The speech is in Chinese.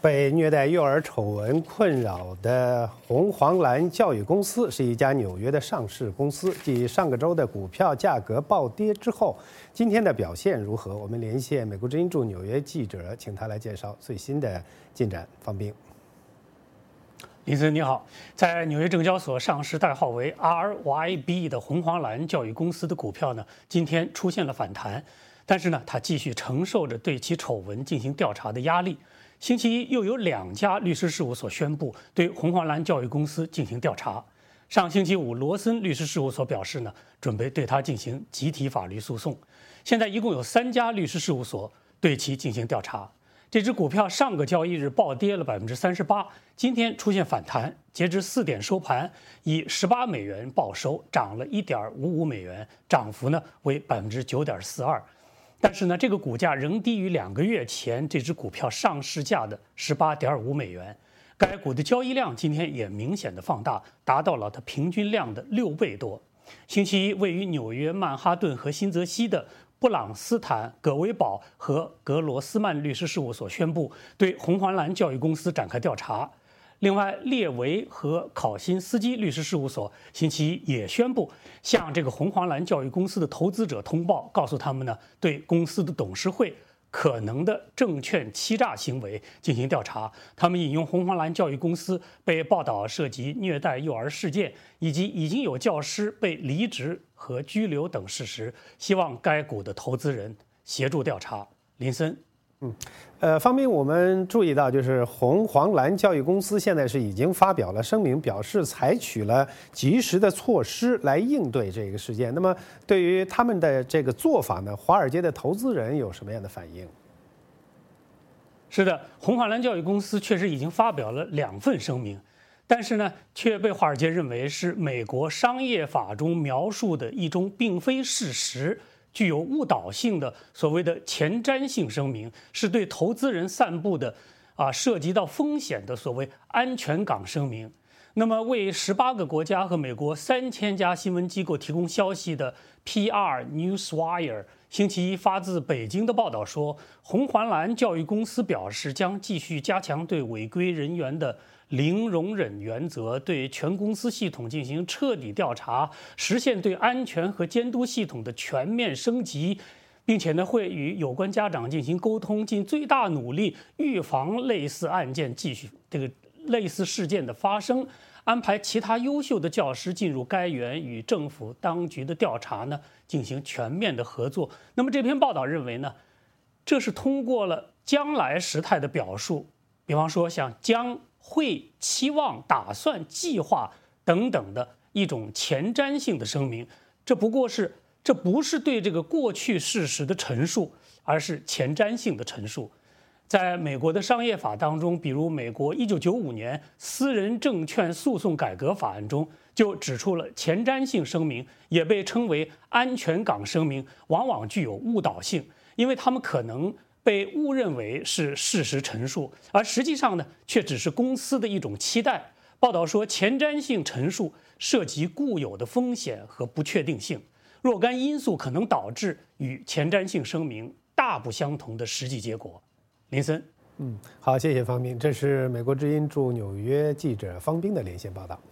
被虐待幼儿丑闻困扰的红黄蓝教育公司是一家纽约的上市公司。继上个周的股票价格暴跌之后，今天的表现如何？我们连线美国之音驻纽约记者，请他来介绍最新的进展。方斌， 林森你好，在纽约证交所上市代号为 RYB 的红黄蓝教育公司的股票呢，今天出现了反弹，但是呢，它继续承受着对其丑闻进行调查的压力。星期一又有2家律师事务所宣布对红黄蓝教育公司进行调查。上星期五，罗森律师事务所表示呢，准备对它进行集体法律诉讼。现在一共有3家律师事务所对其进行调查。这只股票上个交易日暴跌了38%，今天出现反弹，截至4点收盘，以18美元报收，涨了1.55美元，涨幅呢为9.42%。但是呢，这个股价仍低于2个月前这只股票上市价的18.5美元。该股的交易量今天也明显的放大，达到了它平均量的6倍多。星期一，位于纽约曼哈顿和新泽西的布朗斯坦、葛维堡和格罗斯曼律师事务所宣布对红黄蓝教育公司展开调查。另外，列维和考辛斯基律师事务所星期一也宣布向这个红黄蓝教育公司的投资者通报，告诉他们呢，对公司的董事会可能的证券欺诈行为进行调查。他们引用红黄蓝教育公司被报道涉及虐待幼儿事件，以及已经有教师被离职和拘留等事实，希望该股的投资人协助调查。林森。 方斌，我们注意到，就是红黄蓝教育公司现在是已经发表了声明，表示采取了及时的措施来应对这个事件。那么，对于他们的这个做法呢，华尔街的投资人有什么样的反应？ 是的，红黄蓝教育公司确实已经发表了2份声明，但是呢，却被华尔街认为是美国商业法中描述的一种并非事实、具有误导性的所谓的前瞻性声明，是对投资人散布的涉及到风险的所谓安全港声明。那么，为18个国家和美国3000家新闻机构提供消息的 PR Newswire 星期一发自北京的报道说，红黄蓝教育公司表示将继续加强对违规人员的零容忍原则，对全公司系统进行彻底调查，实现对安全和监督系统的全面升级，并且呢，会与有关家长进行沟通，尽最大努力预防类似案件继续类似事件的发生，安排其他优秀的教师进入该园与政府当局的调查呢进行全面的合作。那么这篇报道认为呢，这是通过了将来时态的表述，比方说像将会、期望、打算、计划等等的一种前瞻性的声明。这不是对这个过去事实的陈述，而是前瞻性的陈述。在美国的商业法当中，比如美国1995年私人证券诉讼改革法案中就指出了前瞻性声明也被称为安全港声明，往往具有误导性，因为他们可能被误认为是事实陈述，而实际上呢，却只是公司的一种期待。报道说，前瞻性陈述涉及固有的风险和不确定性，若干因素可能导致与前瞻性声明大不相同的实际结果。林森， 好，谢谢方斌，这是美国之音驻纽约记者方斌的连线报道。